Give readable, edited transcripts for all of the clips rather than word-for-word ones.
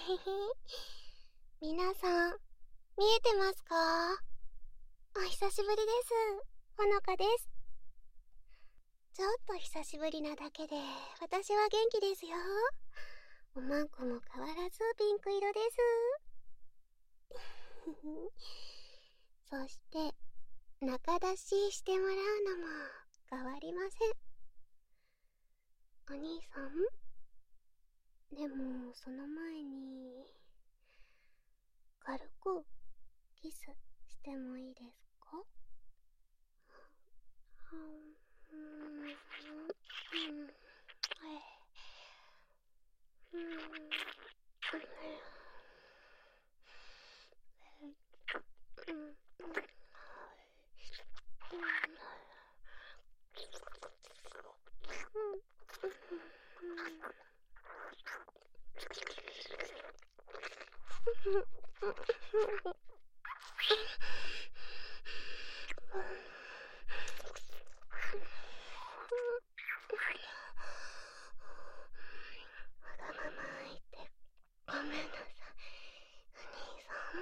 皆さん、見えてますか？お久しぶりです。ほのかです。ちょっと久しぶりなだけで、私は元気ですよ。おまんこも変わらずピンク色です。そして、仲出ししてもらうのも変わりません。お兄さん？でも、その前に、軽くキスしてもいいですか？わがまま言ってごめんなさい、お兄さん。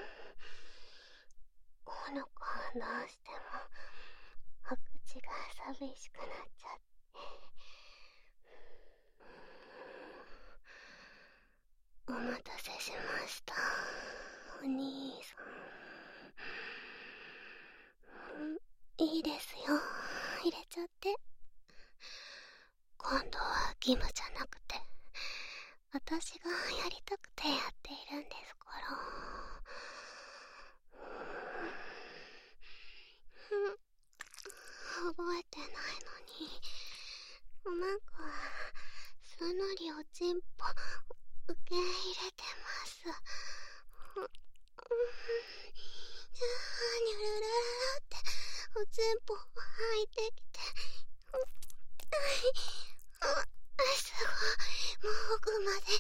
ほのかはどうしてもお口が寂しくなっちゃって。お待たせしました、お兄さん。いいですよ、入れちゃって。今度は義務じゃなくて、私がやりたくてやっているんですから。覚えてないのに、おまんこはすのりおちんぽ受け入れてます。にゅるるるっておちんぽ入ってきて、すごい、もう奥まで。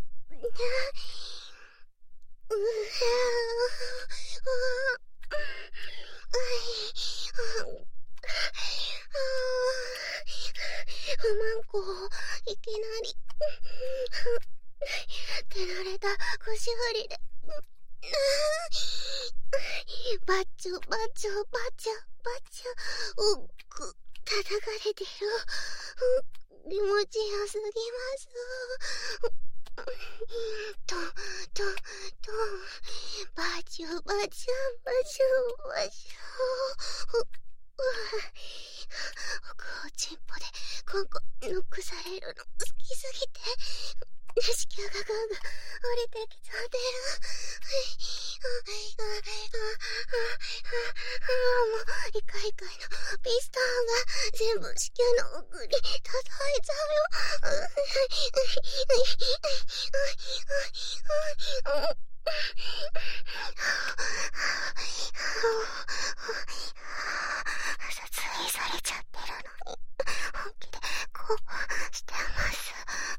おまんこ、いきなり手られた腰振りで、バッチョバッチョバッチョバッチョ、叩かれてる。気持ちよすぎます。バチュバチュバチュバチュ。奥をチンポでコンコンノックされるの好きすぎて、子宮がぐんぐん降りてきちゃってる。もうイカイカのピストンが全部子宮の奥に叩いちゃうよ。撮影されちゃってるのに本気でこうしてます。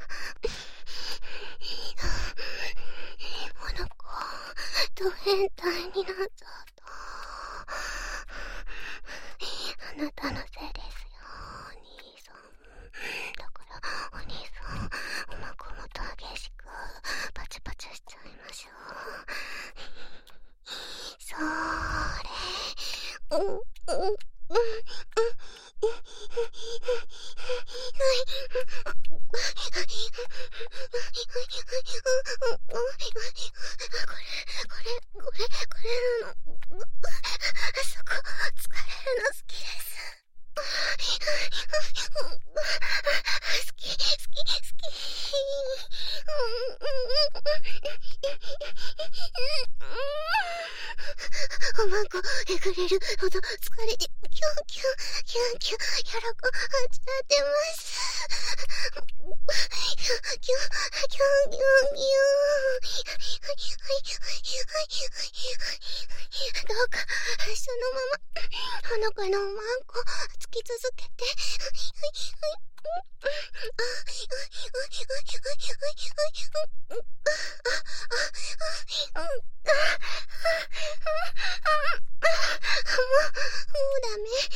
この子ド変態になっちゃった。あなたのせいですよ、お兄さん。だからお兄さん、おまこもと激しくパチパチしちゃいましょう。それ、これなの。そこ、疲れるの好きです。好き。おまんこ、えぐれるほど疲れて、キュンキュン、喜んじゃってます。どうか、そのまま、ほのかのおまんこ、つき続けて。もうダ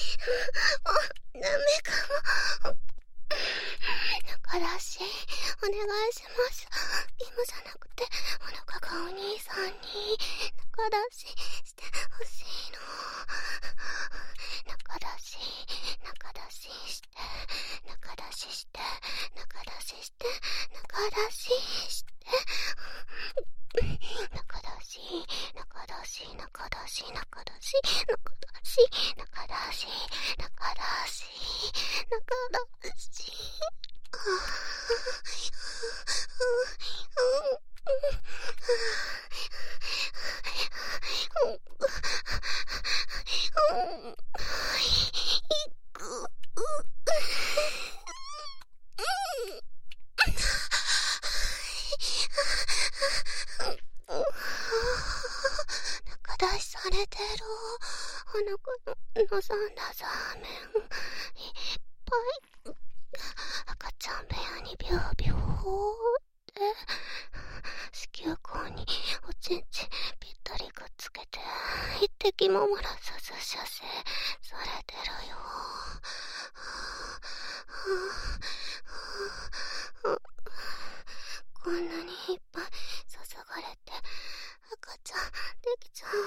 メかも。仲出し、お願いします。義務じゃなくて、お願に仲出ししてほしいの。仲出しして仲出しして仲出しして仲出しして中出し中出し中出し中出し中出し中出し中出し中出し中出しされてるお腹の望んだザーメンいっぱい赤ちゃん部屋にビュービューって子宮口におちんちぴったりくっつけて一滴も漏らさず射精されてるよ。こんなにいっぱい注がれて赤ちゃんできちゃう。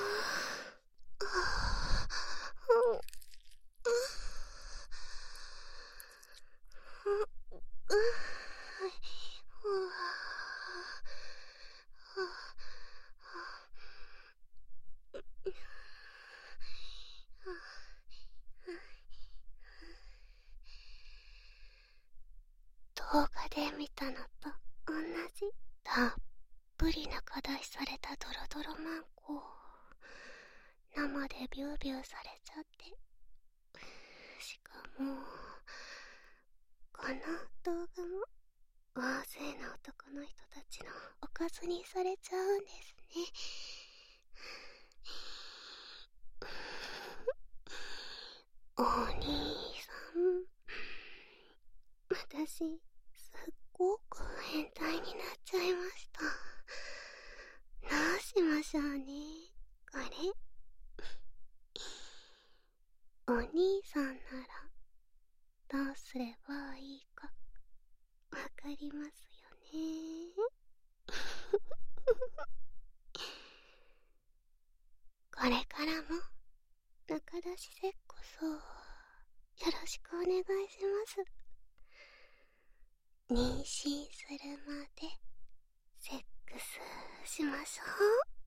動画で見たのと同じたっぷり中出しされたドロドロマンコ生でビュービューされちゃって、しかもこの動画も大勢の男の人たちのおかずにされちゃうんですね。お兄さん、私すっごく変態になっちゃいました。どうしましょうね、これ。お兄さんならどうすればいいかわかりますよね。これからも中出しセックスをよろしくお願いします。妊娠するまでセックスしましょう。